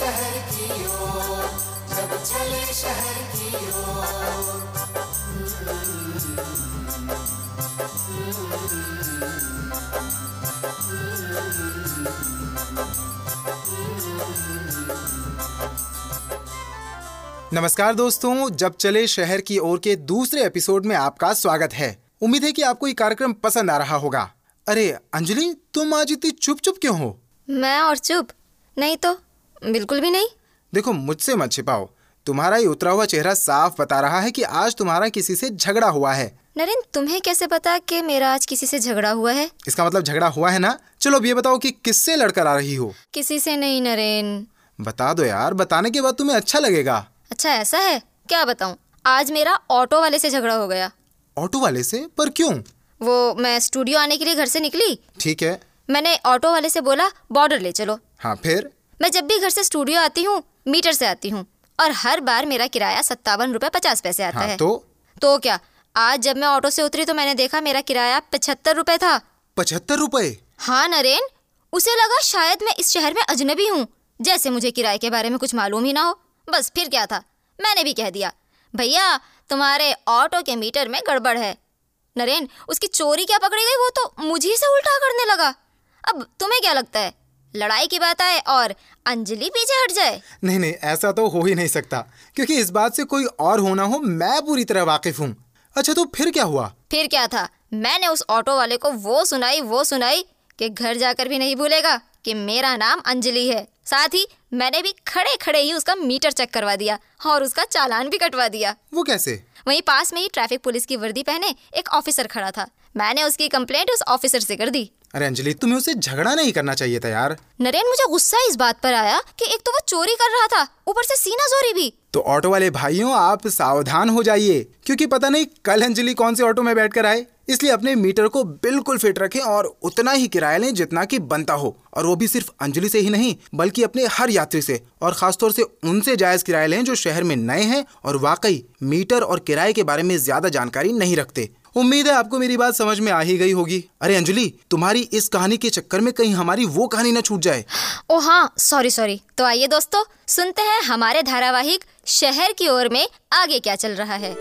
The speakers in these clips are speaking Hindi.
शहर की ओर, जब चले शहर की ओर। नमस्कार दोस्तों, जब चले शहर की ओर के दूसरे एपिसोड में आपका स्वागत है। उम्मीद है कि आपको ये कार्यक्रम पसंद आ रहा होगा। अरे अंजलि, तुम आज इतनी चुप चुप क्यों हो? मैं और चुप? नहीं तो, बिल्कुल भी नहीं। देखो, मुझसे मत छिपाओ, तुम्हारा ये उतरा हुआ चेहरा साफ बता रहा है कि आज तुम्हारा किसी से झगड़ा हुआ है। नरेन, तुम्हें कैसे पता कि मेरा आज किसी से झगड़ा हुआ है? इसका मतलब झगड़ा हुआ है ना? चलो अब ये बताओ कि किससे लड़कर आ रही हो? किसी से नहीं नरेन। बता दो यार, बताने के बाद तुम्हें अच्छा लगेगा। अच्छा ऐसा है? क्या बताऊं? आज मेरा ऑटो वाले से झगड़ा हो गया। ऑटो वाले से? पर क्यों? वो मैं स्टूडियो आने के लिए घर से निकली। ठीक है। मैंने ऑटो वाले से बोला बॉर्डर ले चलो। हाँ, फिर? मैं जब भी घर से स्टूडियो आती हूँ मीटर से आती हूँ और हर बार मेरा किराया 57 रुपए 50 पैसे आता है। तो क्या, आज जब मैं ऑटो से उतरी तो मैंने देखा मेरा किराया 75 रुपए था। 75 रुपए? हाँ नरेन, उसे लगा शायद मैं इस शहर में अजनबी हूँ, जैसे मुझे किराए के बारे में कुछ मालूम ही ना हो। बस फिर क्या था, मैंने भी कह दिया, भैया तुम्हारे ऑटो के मीटर में गड़बड़ है। नरेन, उसकी चोरी क्या पकड़ी गई, वो तो मुझे से उल्टा करने लगा। अब तुम्हें क्या लगता है, लड़ाई की बात आए और अंजलि पीछे हट जाए? नहीं, ऐसा तो हो ही नहीं सकता, क्योंकि इस बात से कोई और होना हो, मैं पूरी तरह वाकिफ हूँ। अच्छा, तो फिर क्या हुआ? फिर क्या था, मैंने उस ऑटो वाले को वो सुनाई कि घर जाकर भी नहीं भूलेगा कि मेरा नाम अंजलि है। साथ ही मैंने भी खड़े खड़े ही उसका मीटर चेक करवा दिया और उसका चालान भी कटवा दिया। वो कैसे? वहीं पास में ही ट्रैफिक पुलिस की वर्दी पहने एक ऑफिसर खड़ा था। मैंने उसकी कंप्लेंट उस ऑफिसर से कर दी। अरे अंजलि, तुम्हें उसे झगड़ा नहीं करना चाहिए था यार। नरेन, मुझे गुस्सा इस बात पर आया कि एक तो वो चोरी कर रहा था, ऊपर से सीना जोरी भी। तो ऑटो वाले भाइयों, आप सावधान हो जाइए, क्योंकि पता नहीं कल अंजलि कौन से ऑटो में बैठकर आए। इसलिए अपने मीटर को बिल्कुल फिट रखें और उतना ही किराया लें जितना कि बनता हो। और वो भी सिर्फ अंजलि से ही नहीं, बल्कि अपने हर यात्री से, और खासतौर से उनसे जायज किराया लें जो शहर में नए हैं और वाकई मीटर और किराए के बारे में ज्यादा जानकारी नहीं रखते। उम्मीद है आपको मेरी बात समझ में आ ही गई होगी। अरे अंजलि, तुम्हारी इस कहानी के चक्कर में कहीं हमारी वो कहानी न छूट जाए। ओ हाँ, सॉरी। तो आइए दोस्तों, सुनते हैं हमारे धारावाहिक शहर की ओर में आगे क्या चल रहा है।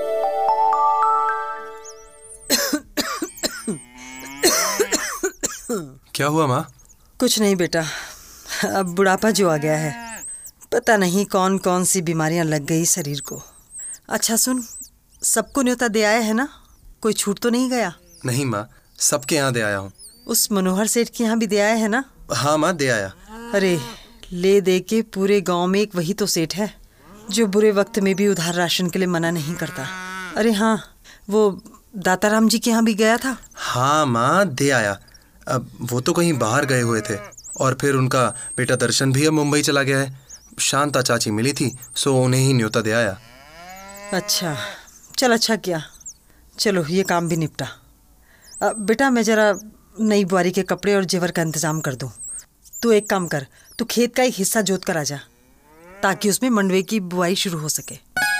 क्या हुआ माँ? कुछ नहीं बेटा, अब बुढ़ापा जो आ गया है, पता नहीं कौन कौन सी बीमारियां लग गई शरीर को। अच्छा सुन, सबको न्योता दे आया है ना? कोई छूट तो नहीं गया? नहीं माँ, सबके यहाँ दे आया हूँ। उस मनोहर सेठ के यहाँ भी दे आया है ना? हाँ माँ, दे आया। अरे ले दे के पूरे गांव में एक वही तो सेठ है जो बुरे वक्त में भी उधार राशन के लिए मना नहीं करता। अरे हाँ, वो दाताराम जी के यहाँ भी गया था? हाँ माँ, दे आया। अब वो तो कहीं बाहर गए हुए थे, और फिर उनका बेटा दर्शन भी अब मुंबई चला गया है। शांता चाची मिली थी, सो उन्हें ही न्योता दे आया। अच्छा, चल अच्छा किया। चलो ये काम भी निपटा। बेटा मैं जरा नई बुआरी के कपड़े और जेवर का इंतजाम कर दूं। तू एक काम कर, तू खेत का एक हिस्सा जोत कर आ जा, ताकि उसमें मंडवे की बुआई शुरू हो सके।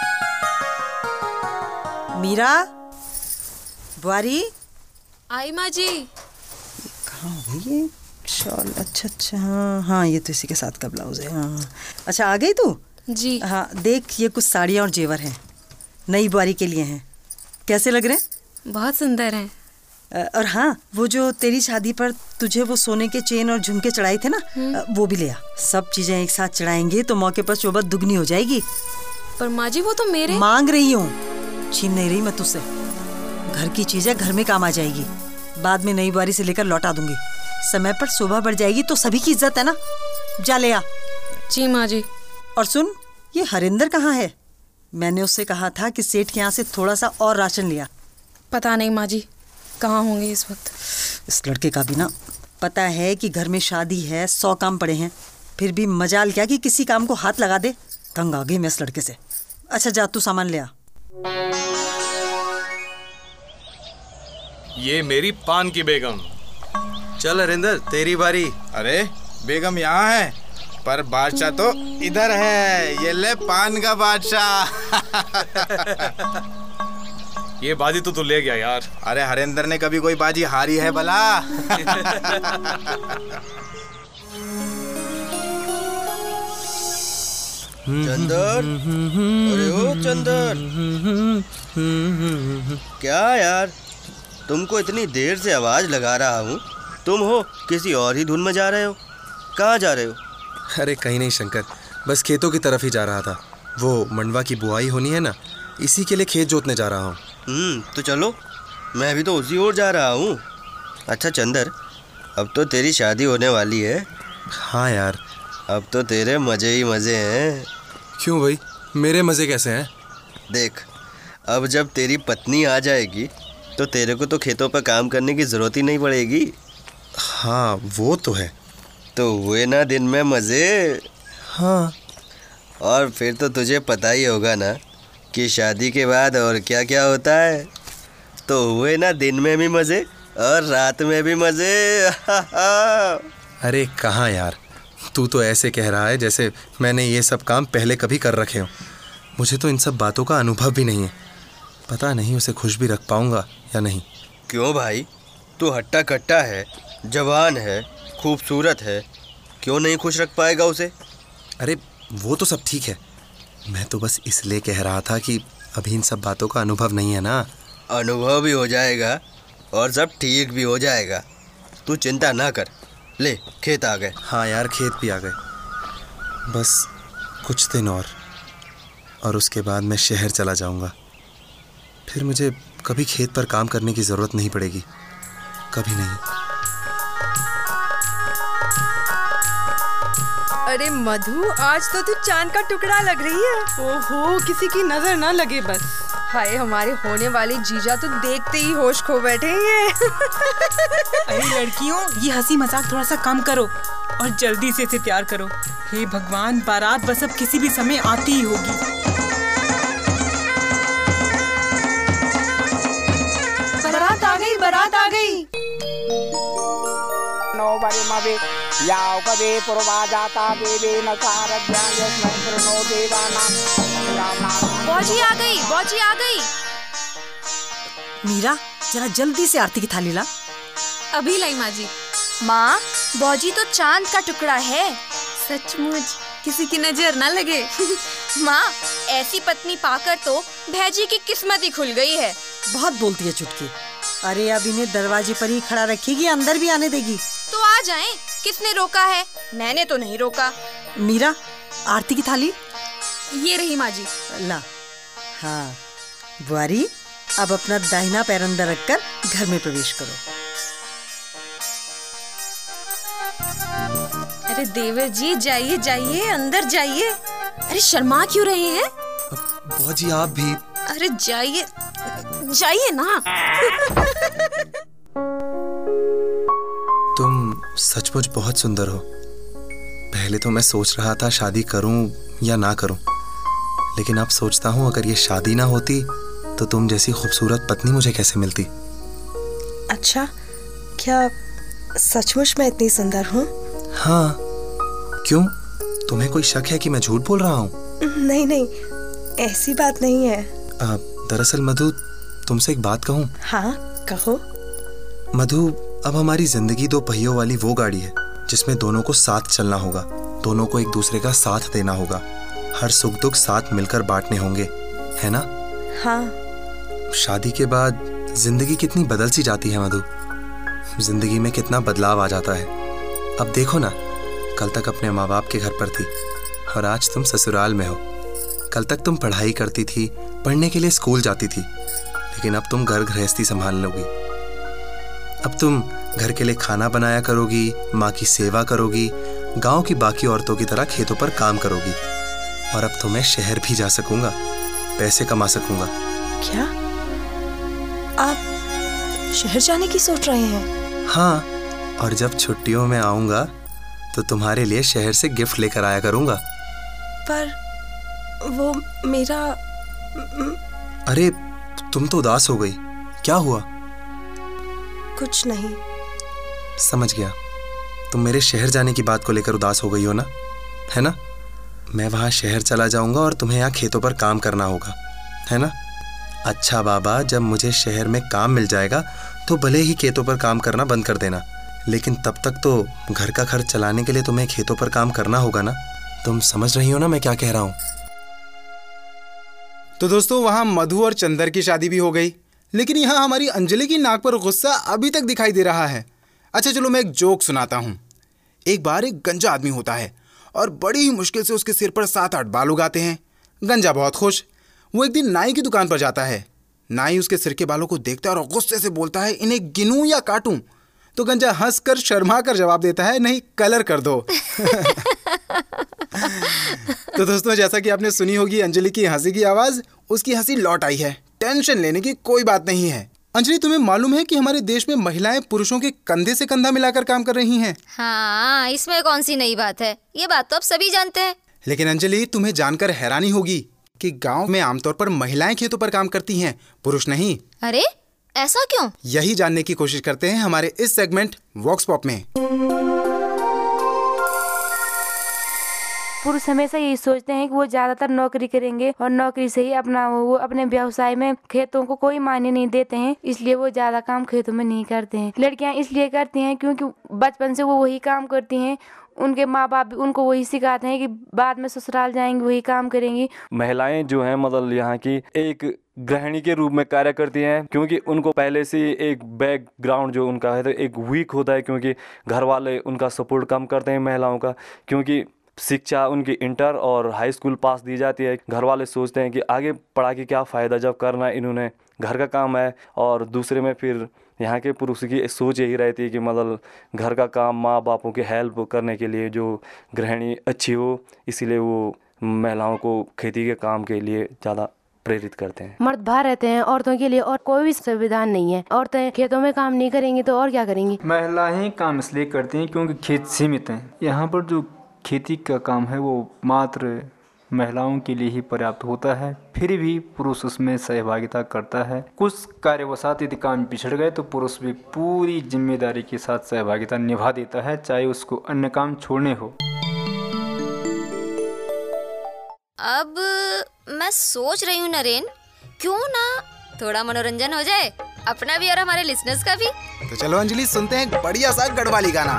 मीरा, बुआरी आई माँ जी। कहाँ हो ये शॉल? अच्छा, हाँ ये तो इसी के साथ का ब्लाउज है। हाँ अच्छा, आ गई तू? जी हाँ, देख ये कुछ साड़ियाँ और जेवर हैं, नई बुआरी के लिए हैं। कैसे लग रहे हैं? बहुत सुंदर हैं। और हाँ, वो जो तेरी शादी पर तुझे वो सोने के चेन और झुमके चढ़ाए थे ना, वो भी ले आ। सब चीजें एक साथ चढ़ाएंगे तो मौके पर शोभा दुगनी हो जाएगी। पर माँ जी, वो तो मेरे। मांग रही हूँ, छीन नहीं रही मैं तुझसे। घर की चीजें घर में काम आ जाएगी, बाद में नई बुआरी से लेकर लौटा दूंगी। समय पर शोभा बढ़ जाएगी तो सभी की इज्जत है ना। जा ले आ। जी माँ जी। और सुन, ये हरिंदर कहाँ है? मैंने उससे कहा था कि सेठ के यहाँ से थोड़ा सा और राशन लिया। पता नहीं माँ जी, कहाँ होंगे इस वक्त। इस लड़के का भी ना, पता है कि घर में शादी है, 100 काम पड़े हैं, फिर भी मजाल क्या कि किसी काम को हाथ लगा दे। तंग आ गई मैं इस लड़के से। अच्छा जा, तू सामान ले आ। ये मेरी पान की बेगम। चल हरिंदर, तेरी बारी। अरे बेगम यहाँ है, पर बादशाह तो इधर है। ये ले पान का बादशाह। ये बाजी तो तू ले गया यार। अरे हरिंदर ने कभी कोई बाजी हारी है भला? चंदर, अरे ओ चंदर, क्या यार, तुमको इतनी देर से आवाज लगा रहा हूँ, तुम हो किसी और ही धुन में जा रहे हो? कहाँ जा रहे हो? अरे कहीं नहीं शंकर, बस खेतों की तरफ ही जा रहा था। वो मंडवा की बुआई होनी है ना, इसी के लिए खेत जोतने जा रहा हूँ। तो चलो, मैं भी तो उसी ओर जा रहा हूँ। अच्छा चंदर, अब तो तेरी शादी होने वाली है। हाँ यार, अब तो तेरे मजे ही मजे हैं। क्यों भाई, मेरे मजे कैसे हैं? देख, अब जब तेरी पत्नी आ जाएगी तो तेरे को तो खेतों पर काम करने की जरूरत ही नहीं पड़ेगी। हाँ वो तो है। तो हुए ना दिन में मजे। हाँ, और फिर तो तुझे पता ही होगा ना कि शादी के बाद और क्या क्या होता है। तो हुए ना दिन में भी मजे और रात में भी मजे। अरे कहाँ यार, तू तो ऐसे कह रहा है जैसे मैंने ये सब काम पहले कभी कर रखे हो। मुझे तो इन सब बातों का अनुभव भी नहीं है। पता नहीं उसे खुश भी रख पाऊंगा या नहीं। क्यों भाई, तू हट्टा कट्टा है, जवान है, खूबसूरत है, क्यों नहीं खुश रख पाएगा उसे? अरे वो तो सब ठीक है, मैं तो बस इसलिए कह रहा था कि अभी इन सब बातों का अनुभव नहीं है ना। अनुभव भी हो जाएगा और सब ठीक भी हो जाएगा, तू चिंता ना कर। ले, खेत आ गए। हाँ यार, खेत भी आ गए। बस कुछ दिन और उसके बाद मैं शहर चला जाऊंगा। फिर मुझे कभी खेत पर काम करने की ज़रूरत नहीं पड़ेगी, कभी नहीं। अरे मधु, आज तो तू चांद का टुकड़ा लग रही है। ओहो, किसी की नजर ना लगे बस। हाय, हमारे होने वाले जीजा तो देखते ही होश खो बैठेंगे। अरे लड़कियों, ये हंसी मजाक थोड़ा सा कम करो और जल्दी से इसे तैयार करो। हे भगवान, बारात बस अब किसी भी समय आती ही होगी। बारात आ गई, बारात आ गई। बौजी आ गई, बौजी आ गई। मीरा, जरा जल्दी से आरती की थाली ला। अभी लाई माँ जी। माँ, बौजी तो चांद का टुकड़ा है। सचमुच, किसी की नजर ना लगे। माँ, ऐसी पत्नी पाकर तो भैजी की किस्मत ही खुल गई है। बहुत बोलती है चुटकी। अरे अब इन्हें दरवाजे पर ही खड़ा रखेगी, अंदर भी आने देगी? तो आ जाएं, किसने रोका है? मैंने तो नहीं रोका। मीरा, आरती की थाली ये रही माँ जी। ला। हाँ बुआरी, अब अपना दाहिना पैर अंदर रखकर घर में प्रवेश करो। अरे देवर जी, जाइए जाइए, अंदर जाइए। अरे शर्मा क्यों रहे हैं? बौजी आप भी। अरे जाइए जाइए ना। तुम सचमुच बहुत सुंदर हो। पहले तो मैं सोच रहा था शादी करूं या ना करूं, लेकिन अब सोचता हूं अगर ये शादी ना होती तो तुम जैसी खूबसूरत पत्नी मुझे कैसे मिलती। अच्छा, क्या सचमुच मैं इतनी सुंदर हूँ? हाँ, क्यों, तुम्हें कोई शक है कि मैं झूठ बोल रहा हूँ? नहीं नहीं, ऐसी बात नहीं है। दरअसल मधु, तुमसे एक बात कहूँ? हाँ कहो। मधु, अब हमारी जिंदगी दो पहियों वाली वो गाड़ी है जिसमें दोनों को साथ चलना होगा, दोनों को एक दूसरे का साथ देना होगा, हर सुख दुख साथ मिलकर बांटने होंगे, है ना? हाँ। शादी के बाद जिंदगी कितनी बदल सी जाती है मधु, जिंदगी में कितना बदलाव आ जाता है। अब देखो ना, कल तक अपने माँ बाप के घर पर थी और आज तुम ससुराल में हो। कल तक तुम पढ़ाई करती थी, पढ़ने के लिए स्कूल जाती थी, लेकिन अब तुम घर गृहस्थी संभाल लोगी। अब तुम घर के लिए खाना बनाया करोगी, माँ की सेवा करोगी, गांव की बाकी औरतों की तरह खेतों पर काम करोगी। और अब तो मैं शहर भी जा सकूंगा, पैसे कमा सकूंगा। क्या आप शहर जाने की सोच रहे हैं? हाँ, और जब छुट्टियों में आऊंगा तो तुम्हारे लिए शहर से गिफ्ट लेकर आया करूंगा। पर वो मेरा। अरे तुम तो उदास हो गई, क्या हुआ? कुछ नहीं। समझ गया, तुम मेरे शहर जाने की बात को लेकर उदास हो गई हो ना, है ना? मैं वहाँ शहर चला जाऊंगा और तुम्हें यहाँ खेतों पर काम करना होगा, है ना? अच्छा बाबा, जब मुझे शहर में काम मिल जाएगा तो भले ही खेतों पर काम करना बंद कर देना, लेकिन तब तक तो घर का खर्च चलाने के लिए तुम्हें खेतों पर काम करना होगा ना। तुम समझ रही हो ना मैं क्या कह रहा हूँ? तो दोस्तों वहां मधु और चंदर की शादी भी हो गई, लेकिन यहाँ हमारी अंजलि की नाक पर गुस्सा अभी तक दिखाई दे रहा है। अच्छा चलो मैं एक जोक सुनाता हूँ। एक बार एक गंजा आदमी होता है और बड़ी ही मुश्किल से उसके सिर पर 7-8 बाल उगाते हैं। गंजा बहुत खुश। वो एक दिन नाई की दुकान पर जाता है। नाई उसके सिर के बालों को देखता है और गुस्से से बोलता है, इन्हें गिनूं या काटूं? तो गंजा हंसकर शर्मा कर जवाब देता है, नहीं कलर कर दो। तो दोस्तों जैसा कि आपने सुनी होगी अंजलि की हंसी की आवाज, उसकी हंसी लौट आई है। टेंशन लेने की कोई बात नहीं है। अंजलि तुम्हें मालूम है कि हमारे देश में महिलाएं पुरुषों के कंधे से कंधा मिलाकर काम कर रही हैं? हाँ, इसमें कौन सी नई बात है, ये बात तो अब सभी जानते हैं। लेकिन अंजलि तुम्हें जानकर हैरानी होगी कि गांव में आमतौर पर महिलाएं खेतों पर काम करती हैं, पुरुष नहीं। अरे ऐसा क्यों? यही जानने की कोशिश करते हैं हमारे इस सेगमेंट वॉक्स पॉप में। पुरुष हमेशा यही सोचते हैं कि वो ज्यादातर नौकरी करेंगे और नौकरी से ही वो अपने व्यवसाय में खेतों को कोई मायने नहीं देते हैं, इसलिए वो ज्यादा काम खेतों में नहीं करते हैं। लड़कियां इसलिए करती हैं क्योंकि बचपन से वो वही काम करती हैं, उनके माँ बाप भी उनको वही सिखाते हैं कि बाद में ससुराल जाएंगी वही काम करेंगी। महिलाएं जो हैं मतलब यहाँ की एक गृहिणी के रूप में कार्य करती हैं, क्योंकि उनको पहले से एक बैकग्राउंड जो उनका है तो एक वीक होता है, क्योंकि घर वाले उनका सपोर्ट कम करते हैं महिलाओं का, क्योंकि शिक्षा उनकी इंटर और हाई स्कूल पास दी जाती है। घर वाले सोचते हैं कि आगे पढ़ा के क्या फ़ायदा जब करना इन्होंने घर का काम है। और दूसरे में फिर यहाँ के पुरुष की सोच यही रहती है कि मतलब घर का काम माँ बापों की हेल्प करने के लिए जो गृहिणी अच्छी हो, इसीलिए वो महिलाओं को खेती के काम के लिए ज़्यादा प्रेरित करते हैं। मर्द बाहर रहते हैं, औरतों के लिए और कोई भी संविधान नहीं है। औरतें खेतों में काम नहीं करेंगी तो और क्या करेंगी? महिलाएं काम इसलिए करती हैं क्योंकि खेत सीमित हैं। यहाँ पर जो खेती का काम है वो मात्र महिलाओं के लिए ही पर्याप्त होता है, फिर भी पुरुष उसमें सहभागिता करता है। कुछ कार्यवशात यदि काम पिछड़ गए तो पुरुष भी पूरी जिम्मेदारी के साथ सहभागिता निभा देता है, चाहे उसको अन्य काम छोड़ने हो। अब मैं सोच रही हूँ नरेन, क्यों ना थोड़ा मनोरंजन हो जाए अपना भी और हमारे लिसनर्स का भी। तो चलो अंजलि सुनते हैं बढ़िया सा गढ़वाली गाना।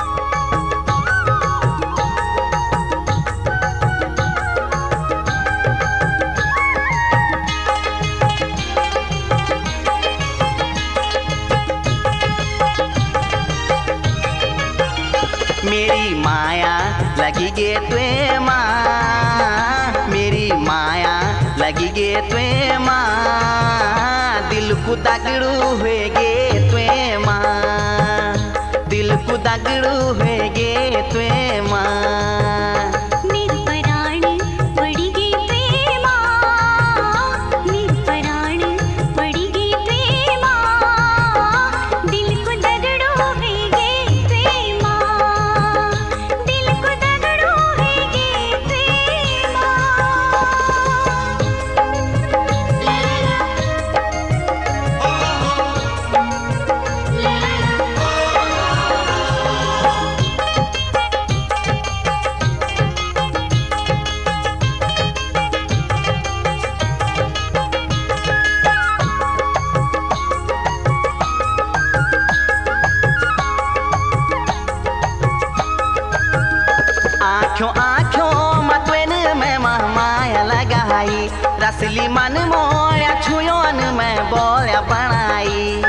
मेरी माया लगी गे तुए माँ, मेरी माया लगी गे तुए माँ, दिल को दगड़ू हुए गे तुए माँ, दिल को दगड़ू हुए गे तुए माँ। रसली मन मोया छुयोन में बोलिया बनाई,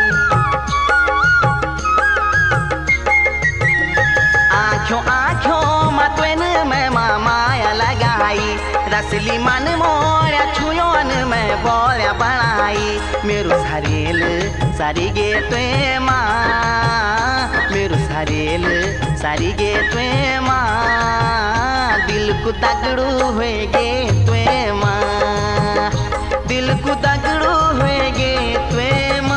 आँखों आँखों मतवेन में माया लगाई, रसली मन मोया छुयोन में बोलिया बनाई। मेरो सरेल सारी गे तुए माँ, मेरो सरेल सारी गे तुए माँ, दिल को दगड़ू हुए गे तुए माँ, दिल को दगड़ू हुए गे तुए माँ।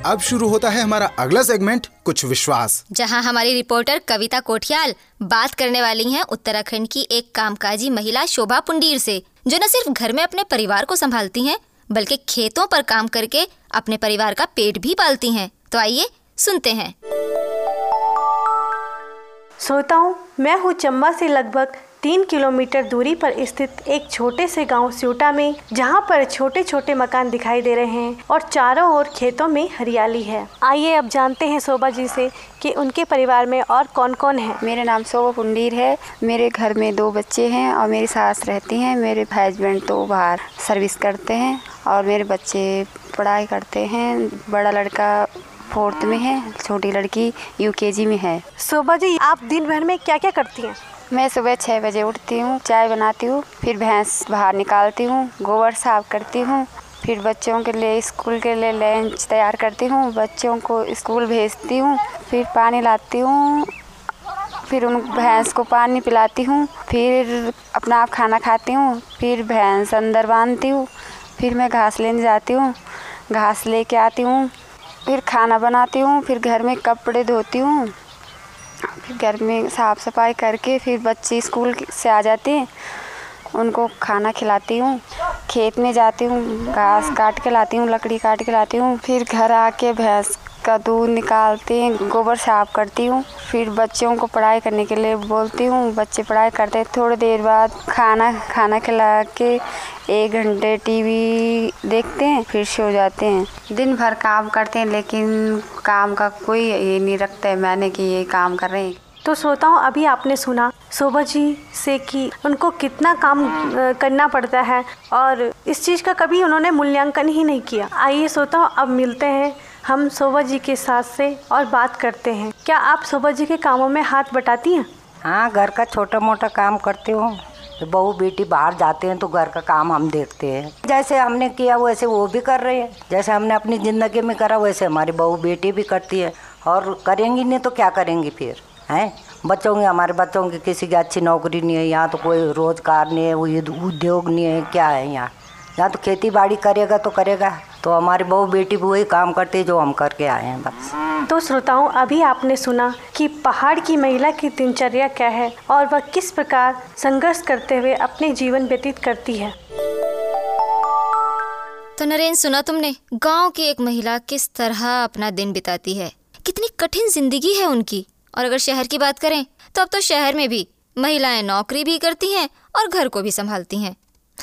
अब शुरू होता है हमारा अगला सेगमेंट, कुछ विश्वास, जहां हमारी रिपोर्टर कविता कोठियाल बात करने वाली हैं उत्तराखंड की एक कामकाजी महिला शोभा पुंडीर से, जो न सिर्फ घर में अपने परिवार को संभालती हैं, बल्कि खेतों पर काम करके अपने परिवार का पेट भी पालती हैं। तो आइए सुनते हैं। श्रोताओं, मैं हूँ चंबा से लगभग 3 किलोमीटर दूरी पर स्थित एक छोटे से गांव स्यूटा में, जहां पर छोटे छोटे मकान दिखाई दे रहे हैं और चारों ओर खेतों में हरियाली है। आइए अब जानते हैं शोभा जी से कि उनके परिवार में और कौन कौन है। मेरा नाम शोभा पुंडीर है। मेरे घर में 2 बच्चे हैं और मेरी सास रहती हैं। मेरे हस्बैंड तो बाहर सर्विस करते हैं और मेरे बच्चे पढ़ाई करते हैं। बड़ा लड़का 4th में है, छोटी लड़की UKG में है। शोभा जी, आप दिन भर में क्या क्या करती हैं? मैं सुबह 6 बजे उठती हूँ, चाय बनाती हूँ, फिर भैंस बाहर निकालती हूँ, गोबर साफ करती हूँ, फिर बच्चों के लिए स्कूल के लिए लंच तैयार करती हूँ, बच्चों को स्कूल भेजती हूँ, फिर पानी लाती हूँ, फिर उन भैंस को पानी पिलाती हूँ, फिर अपना आप खाना खाती हूँ, फिर भैंस अंदर बांधती हूँ, फिर मैं घास लेने जाती हूँ, घास लेके आती हूँ, फिर खाना बनाती हूँ, फिर घर में कपड़े धोती हूँ, फिर घर में साफ़ सफाई करके फिर बच्चे स्कूल से आ जाते हैं, उनको खाना खिलाती हूँ, खेत में जाती हूँ, घास काट के लाती हूँ, लकड़ी काट के लाती हूँ, फिर घर आके भैंस का दूध निकालती हैं, गोबर साफ करती हूँ, फिर बच्चों को पढ़ाई करने के लिए बोलती हूँ, बच्चे पढ़ाई करते हैं। थोड़ी देर बाद खाना खिला के 1 घंटे टीवी देखते हैं, फिर सो जाते हैं। दिन भर काम करते हैं, लेकिन काम का कोई ये नहीं रखता है मैंने कि ये काम कर रहे हैं। तो श्रोताओं, अभी आपने सुना शोभा जी से कि उनको कितना काम करना पड़ता है और इस चीज़ का कभी उन्होंने मूल्यांकन ही नहीं किया। आइए श्रोताओं, अब मिलते हैं हम शोभा जी के साथ से और बात करते हैं। क्या आप शोभा जी के कामों में हाथ बटाती हैं? हाँ, घर का छोटा मोटा काम करती हूँ। बहू बेटी बाहर जाते हैं तो घर का काम हम देखते हैं। जैसे हमने किया वैसे वो भी कर रहे हैं, जैसे हमने अपनी ज़िंदगी में करा वैसे हमारी बहू बेटी भी करती है, और करेंगी नहीं तो क्या करेंगी फिर, हैं? बच्चों की, हमारे बच्चों की किसी की अच्छी नौकरी नहीं है यहाँ, तो कोई रोज़गार नहीं है, वो उद्योग नहीं है, क्या है यहाँ? यहाँ तो खेती बाड़ी करेगा तो करेगा। तो हमारी बहू बेटी भी वही काम करती है जो हम करके आए हैं बस। तो श्रोताओं, अभी आपने सुना कि पहाड़ की महिला की दिनचर्या क्या है और वह किस प्रकार संघर्ष करते हुए अपने जीवन व्यतीत करती है। तो नरेन, सुना तुमने गांव की एक महिला किस तरह अपना दिन बिताती है। कितनी कठिन जिंदगी है उनकी। और अगर शहर की बात करें तो अब तो शहर में भी महिलाएं नौकरी भी करती हैं और घर को भी संभालती हैं।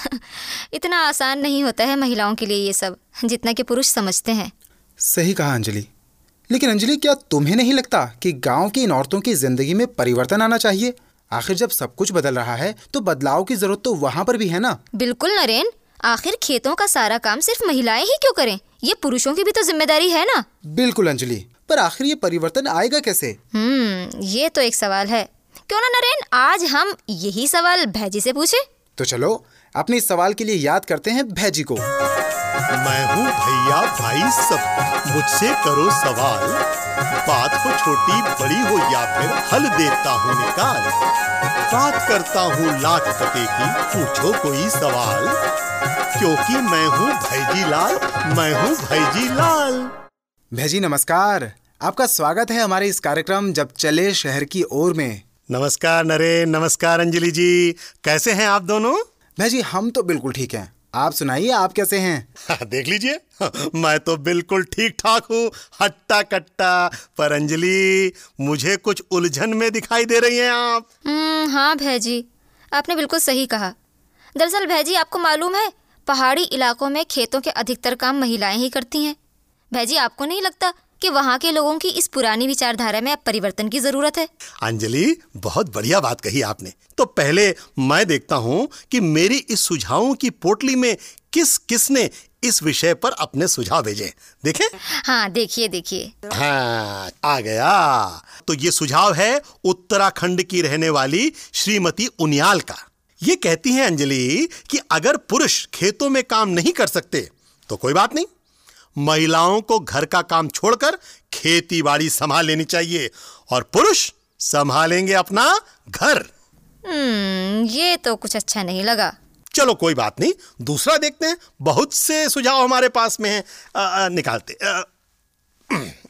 इतना आसान नहीं होता है महिलाओं के लिए ये सब, जितना कि पुरुष समझते हैं। सही कहा अंजलि। लेकिन अंजलि, क्या तुम्हें नहीं लगता कि गांव की इन औरतों की जिंदगी में परिवर्तन आना चाहिए? आखिर जब सब कुछ बदल रहा है तो बदलाव की जरूरत तो वहाँ पर भी है ना। बिल्कुल नरेन, आखिर खेतों का सारा काम सिर्फ महिलाएं ही क्यों करें? ये पुरुषों की भी तो जिम्मेदारी है ना। बिल्कुल अंजलि, पर आखिर ये परिवर्तन आएगा कैसे? ये तो एक सवाल है। क्यों ना नरेन, आज हम यही सवाल भैजी से पूछे। तो चलो अपने इस सवाल के लिए याद करते हैं भैजी को। मैं हूँ भैया भाई सब, मुझसे करो सवाल, बात हो छोटी बड़ी हो या फिर हल देता हूँ निकाल, बात करता हूँ लाख पते की, पूछो कोई सवाल, क्योंकि मैं हूँ भैजी लाल, मैं हूँ भैजी लाल। भैजी नमस्कार, आपका स्वागत है हमारे इस कार्यक्रम जब चले शहर की ओर में। नमस्कार नरेन, नमस्कार अंजलि जी, कैसे हैं आप दोनों? भैजी हम तो बिल्कुल ठीक हैं, आप सुनाइए, आप कैसे हैं? देख लीजिए, मैं तो बिल्कुल ठीक ठाक हूँ, हट्टा कट्टा। पर अंजलि, मुझे कुछ उलझन में दिखाई दे रही हैं आप। हाँ भैजी, आपने बिल्कुल सही कहा। दरअसल भैजी, आपको मालूम है पहाड़ी इलाकों में खेतों के अधिकतर काम महिलाएं ही करती हैं। भैजी, आपको नहीं लगता कि वहाँ के लोगों की इस पुरानी विचारधारा में अब परिवर्तन की जरूरत है? अंजलि, बहुत बढ़िया बात कही आपने। तो पहले मैं देखता हूँ कि मेरी इस सुझावों की पोटली में किस किसने इस विषय पर अपने सुझाव भेजे। देखें? हाँ, देखिए। हाँ, आ गया। तो ये सुझाव है उत्तराखंड की रहने वाली श्रीमती उनियाल का। ये कहती हैं अंजलि कि अगर पुरुष खेतों में काम नहीं कर सकते तो कोई बात नहीं, महिलाओं को घर का काम छोड़कर खेती बाड़ी संभाल लेनी चाहिए और पुरुष संभालेंगे अपना घर। ये तो कुछ अच्छा नहीं लगा। चलो कोई बात नहीं, दूसरा देखते हैं। बहुत से सुझाव हमारे पास में हैं, निकालते।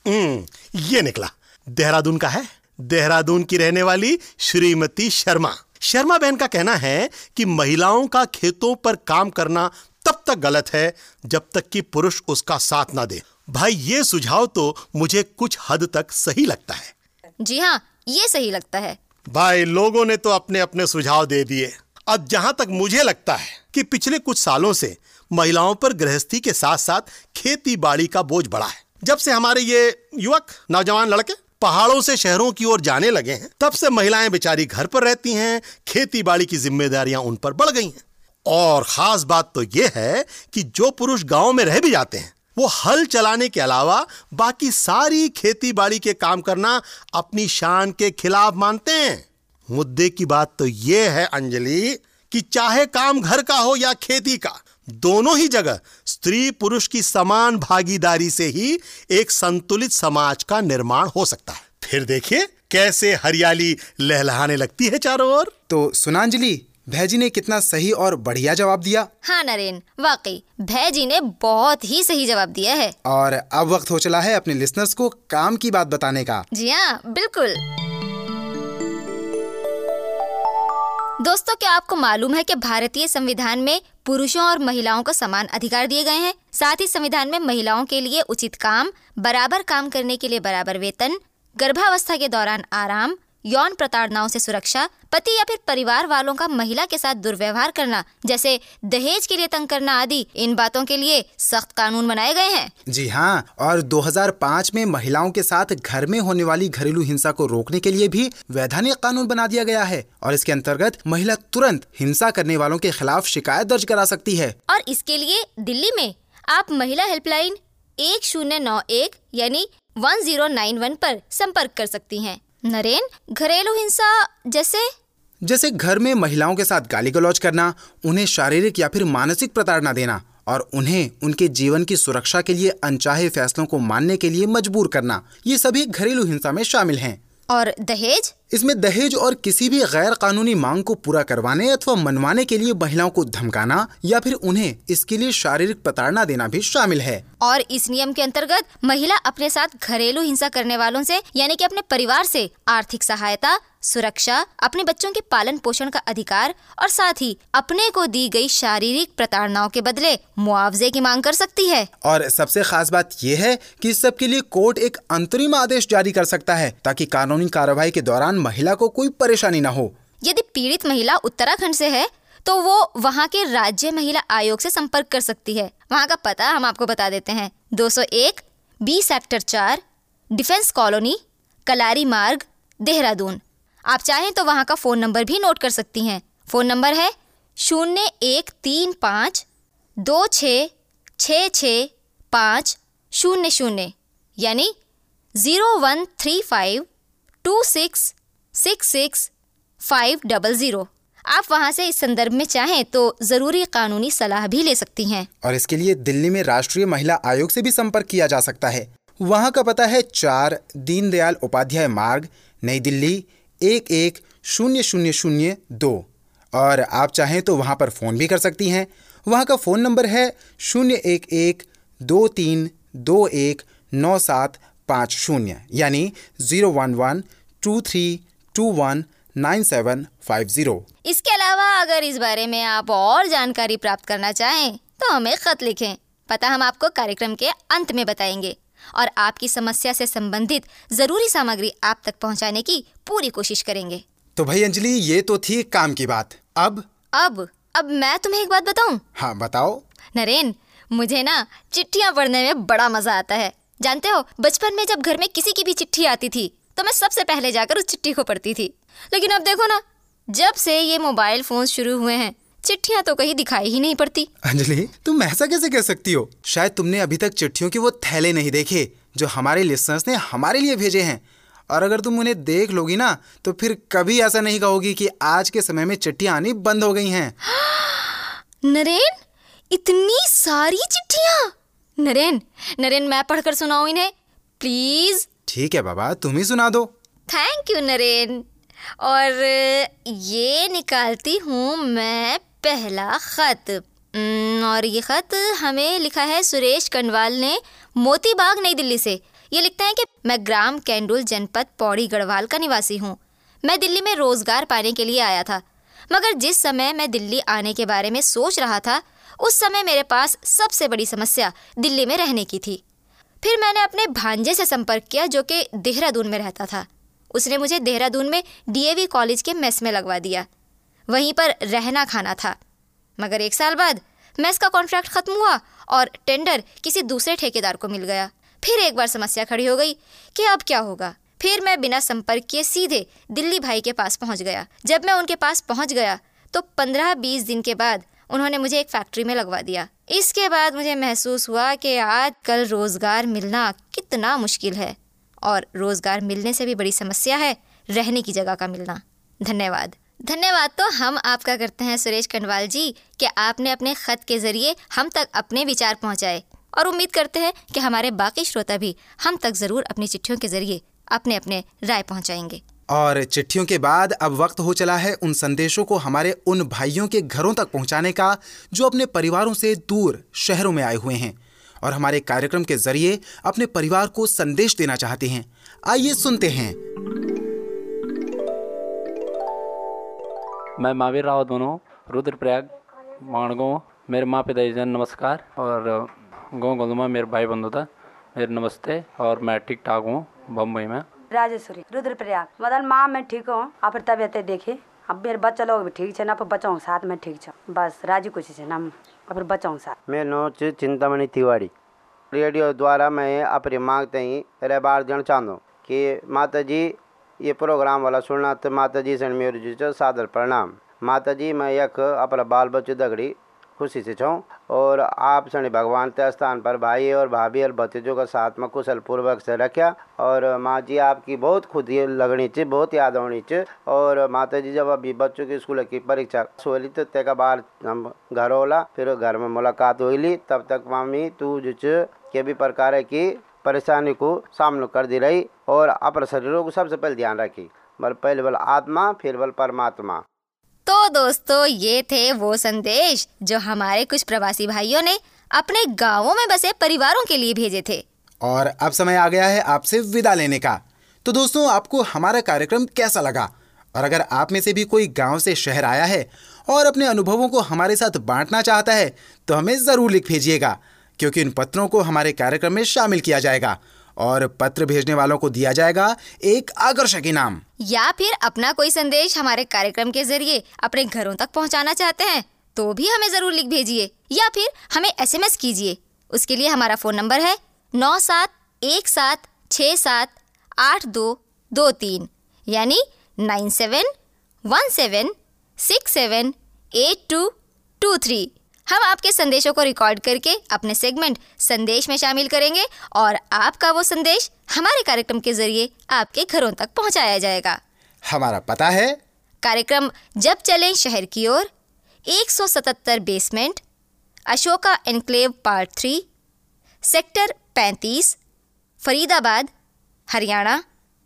ये निकला, देहरादून का है। देहरादून की रहने वाली श्रीमती शर्मा। शर्मा बहन का कहना है कि महिलाओं का खेतों पर काम करना तब तक गलत है जब तक कि पुरुष उसका साथ ना दे। भाई ये सुझाव तो मुझे कुछ हद तक सही लगता है। जी हाँ, ये सही लगता है। भाई लोगों ने तो अपने अपने सुझाव दे दिए। अब जहां तक मुझे लगता है कि पिछले कुछ सालों से महिलाओं पर गृहस्थी के साथ साथ खेती बाड़ी का बोझ बढ़ा है। जब से हमारे ये युवक नौजवान लड़के पहाड़ों से शहरों की ओर जाने लगे हैं, तब से महिलाएं बेचारी घर पर रहती हैं, खेती बाड़ी की जिम्मेदारियां उन पर बढ़ गई हैं। और खास बात तो ये है कि जो पुरुष गांव में रह भी जाते हैं, वो हल चलाने के अलावा बाकी सारी खेती बाड़ी के काम करना अपनी शान के खिलाफ मानते हैं। मुद्दे की बात तो ये है अंजलि कि चाहे काम घर का हो या खेती का, दोनों ही जगह स्त्री पुरुष की समान भागीदारी से ही एक संतुलित समाज का निर्माण हो सकता है। फिर देखिए कैसे हरियाली लहलहाने लगती है चारों ओर। तो सुना अंजलि, भैजी ने कितना सही और बढ़िया जवाब दिया। हाँ नरेन, वाकई भैजी ने बहुत ही सही जवाब दिया है। और अब वक्त हो चला है अपने लिसनर्स को काम की बात बताने का। जी हाँ, बिल्कुल। दोस्तों, क्या आपको मालूम है कि भारतीय संविधान में पुरुषों और महिलाओं को समान अधिकार दिए गए हैं? साथ ही संविधान में महिलाओं के लिए उचित काम, बराबर काम करने के लिए बराबर वेतन, गर्भावस्था के दौरान आराम, यौन प्रताड़नाओं से सुरक्षा, पति या फिर परिवार वालों का महिला के साथ दुर्व्यवहार करना, जैसे दहेज के लिए तंग करना आदि, इन बातों के लिए सख्त कानून बनाए गए हैं। जी हाँ, और 2005 में महिलाओं के साथ घर में होने वाली घरेलू हिंसा को रोकने के लिए भी वैधानिक कानून बना दिया गया है। और इसके अंतर्गत महिला तुरंत हिंसा करने वालों के खिलाफ शिकायत दर्ज करा सकती है। और इसके लिए दिल्ली में आप महिला हेल्पलाइन 1091 यानी 1091 पर संपर्क कर सकती हैं। नरेन, घरेलू हिंसा जैसे घर में महिलाओं के साथ गाली गलौज करना, उन्हें शारीरिक या फिर मानसिक प्रताड़ना देना और उन्हें उनके जीवन की सुरक्षा के लिए अनचाहे फैसलों को मानने के लिए मजबूर करना, ये सभी घरेलू हिंसा में शामिल हैं। और दहेज? इसमें दहेज और किसी भी गैर कानूनी मांग को पूरा करवाने अथवा मनवाने के लिए महिलाओं को धमकाना या फिर उन्हें इसके लिए शारीरिक प्रताड़ना देना भी शामिल है। और इस नियम के अंतर्गत महिला अपने साथ घरेलू हिंसा करने वालों से यानी कि अपने परिवार से आर्थिक सहायता, सुरक्षा, अपने बच्चों के पालन पोषण का अधिकार और साथ ही अपने को दी गई शारीरिक प्रताड़नाओं के बदले मुआवजे की मांग कर सकती है। और सबसे खास बात यह है कि इस सब के लिए कोर्ट एक अंतरिम आदेश जारी कर सकता है ताकि कानूनी कार्रवाई के दौरान महिला को कोई परेशानी न हो। यदि पीड़ित महिला उत्तराखंड से है तो वो वहाँ के राज्य महिला आयोग से संपर्क कर सकती है। वहाँ का पता हम आपको बता देते हैं, 201 B sector 4, defence colony, Kalari मार्ग, देहरादून। आप चाहें तो वहाँ का फोन नंबर भी नोट कर सकती हैं। फोन नंबर है 0135 2666 यानी 0135 2666 500। आप वहाँ से इस संदर्भ में चाहें तो जरूरी कानूनी सलाह भी ले सकती हैं। और इसके लिए दिल्ली में राष्ट्रीय महिला आयोग से भी संपर्क किया जा सकता है। वहाँ का पता है 4 दीनदयाल उपाध्याय मार्ग, नई दिल्ली 11002। और आप चाहें तो वहाँ पर फ़ोन भी कर सकती हैं। वहाँ का फ़ोन नंबर है 011-2321-9750 यानी 011-2321-9750। इसके अलावा अगर इस बारे में आप और जानकारी प्राप्त करना चाहें तो हमें खत लिखें। पता हम आपको कार्यक्रम के अंत में बताएंगे और आपकी समस्या से संबंधित जरूरी सामग्री आप तक पहुंचाने की पूरी कोशिश करेंगे। तो भाई अंजलि, ये तो थी काम की बात। अब मैं तुम्हें एक बात बताऊं? हाँ बताओ। नरेन, मुझे ना चिट्ठियां पढ़ने में बड़ा मजा आता है। जानते हो, बचपन में जब घर में किसी की भी चिट्ठी आती थी तो मैं सबसे पहले जाकर उस चिट्ठी को पढ़ती थी। लेकिन अब देखो ना, जब से ये मोबाइल फोन शुरू हुए हैं, चिट्ठियां तो कहीं दिखाई ही नहीं पड़ती। अंजलि, तुम ऐसा कैसे कह सकती हो? शायद तुमने अभी तक चिट्ठियों के वो थैले नहीं देखे जो हमारे लिसनर्स ने हमारे लिए भेजे हैं। और अगर तुम उन्हें देख लोगी ना तो फिर कभी ऐसा नहीं कहोगी कि आज के समय में चिट्ठियां आनी बंद हो गई हैं। नरेन, इतनी सारी चिट्ठियां! नरेन, मैं पढ़कर सुनाऊं इन्हें, प्लीज। ठीक है बाबा, तुम ही सुना दो। Thank you Naren. और ये निकालती हूँ मैं पहला खत। और ये खत हमें लिखा है सुरेश कंडवाल ने, मोती बाग, नई दिल्ली से। ये लिखते हैं कि मैं ग्राम कैंडुल जनपद पौड़ी गढ़वाल का निवासी हूँ। मैं दिल्ली में रोजगार पाने के लिए आया था, मगर जिस समय मैं दिल्ली आने के बारे में सोच रहा था उस समय मेरे पास सबसे बड़ी समस्या दिल्ली में रहने की थी। फिर मैंने अपने भांजे से संपर्क किया जो कि देहरादून में रहता था। उसने मुझे देहरादून में DAV कॉलेज के मेस में लगवा दिया। वहीं पर रहना खाना था। मगर 1 साल बाद मेस का कॉन्ट्रैक्ट खत्म हुआ और टेंडर किसी दूसरे ठेकेदार को मिल गया। फिर एक बार समस्या खड़ी हो गई कि अब क्या होगा। फिर मैं बिना संपर्क किए सीधे दिल्ली भाई के पास पहुंच गया। जब मैं उनके पास पहुंच गया तो 15-20 दिन के बाद उन्होंने मुझे एक फैक्ट्री में लगवा दिया। इसके बाद मुझे महसूस हुआ कि आजकल रोजगार मिलना कितना मुश्किल है और रोजगार मिलने से भी बड़ी समस्या है रहने की जगह का मिलना। धन्यवाद। धन्यवाद तो हम आपका करते हैं सुरेश कंडवाल जी कि आपने अपने खत के जरिए हम तक अपने विचार पहुंचाए, और उम्मीद करते हैं कि हमारे बाकी श्रोता भी हम तक जरूर अपनी चिट्ठियों के जरिए अपने अपने राय पहुंचाएंगे। और चिट्ठियों के बाद अब वक्त हो चला है उन संदेशों को हमारे उन भाइयों के घरों तक पहुंचाने का जो अपने परिवारों से दूर शहरों में आए हुए हैं और हमारे कार्यक्रम के जरिए अपने परिवार को संदेश देना चाहते हैं। आइए सुनते हैं। मैं महावीर रावत बनूँ, रुद्रप्रयाग माणगांव। मेरे माँ पिता जी नमस्कार, और गाँव गोलमा मेरे भाई बंधु था मेरे नमस्ते, और मैं ठीक ठाक हूँ बम्बई में। राजेश्वरी रुद्रप्रयाग मदन माँ मैं ठीक हूँ। आप तबियत देखे अब मेरे बच्चा लोग भी ठीक है ना, बचाऊँ साथ में ठीक है, बस राजी कुछ है ना अब बचाऊँ साथ। मैं नोच चिंतामणि तिवारी। रेडियो द्वारा मैं अपनी मांग तई रहबार देना चाहूँ कि माता जी ये प्रोग्राम वाला सुनना, तो माता जी से मेरे जो सादर प्रणाम। माता जी मैं एक अपना बाल बच्चों दगड़ी खुशी से छूँ, और आप सनी भगवान के स्थान पर भाई और भाभी और भतीजों का साथ में कुशल पूर्वक से रखा। और माँ जी आपकी बहुत खुदी लगनी चाहिए, बहुत याद होनी चाहिए। और माता जी जब अभी बच्चों की स्कूल की परीक्षा सोली तो तेका बार हम घर होला, फिर घर में मुलाकात हुई। तब तक मामी तू जो के भी प्रकार की परेशानी को सामना कर दी रही, और अपने शरीरों को सबसे पहले ध्यान रखी, बल पहले बल आत्मा फिर बल परमात्मा। तो दोस्तों ये थे वो संदेश जो हमारे कुछ प्रवासी भाइयों ने अपने गांवों में बसे परिवारों के लिए भेजे थे। और अब समय आ गया है आपसे विदा लेने का। तो दोस्तों आपको हमारा कार्यक्रम कैसा लगा, और अगर आप में से भी कोई गांव से शहर आया है और अपने अनुभवों को हमारे साथ बांटना चाहता है तो हमें जरूर लिख भेजिएगा, क्योंकि इन पत्रों को हमारे कार्यक्रम में शामिल किया जाएगा और पत्र भेजने वालों को दिया जाएगा एक आकर्षक इनाम। या फिर अपना कोई संदेश हमारे कार्यक्रम के जरिए अपने घरों तक पहुंचाना चाहते हैं तो भी हमें जरूर लिख भेजिए, या फिर हमें SMS कीजिए। उसके लिए हमारा फोन नंबर है 9717678223, यानी 9717678223। हम आपके संदेशों को रिकॉर्ड करके अपने सेगमेंट संदेश में शामिल करेंगे और आपका वो संदेश हमारे कार्यक्रम के जरिए आपके घरों तक पहुंचाया जाएगा। हमारा पता है कार्यक्रम जब चलें शहर की ओर, 177 basement, Ashoka enclave part 3, sector 35, Faridabad, Haryana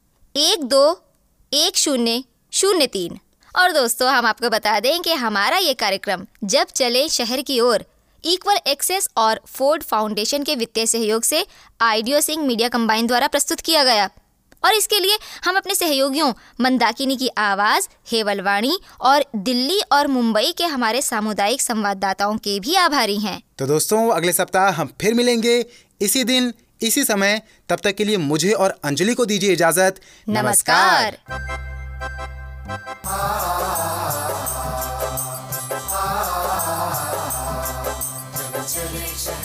121003। और दोस्तों हम आपको बता दें कि हमारा ये कार्यक्रम जब चले शहर की ओर इक्वल एक्सेस और फोर्ड फाउंडेशन के वित्तीय सहयोग से आइडियो सिंह मीडिया कंबाइन द्वारा प्रस्तुत किया गया, और इसके लिए हम अपने सहयोगियों मंदाकिनी की आवाज़, हेवलवाणी और दिल्ली और मुंबई के हमारे सामुदायिक संवाददाताओं के भी आभारी हैं। तो दोस्तों अगले सप्ताह हम फिर मिलेंगे इसी दिन इसी समय। तब तक के लिए मुझे और अंजलि को दीजिए इजाजत। नमस्कार। जब चले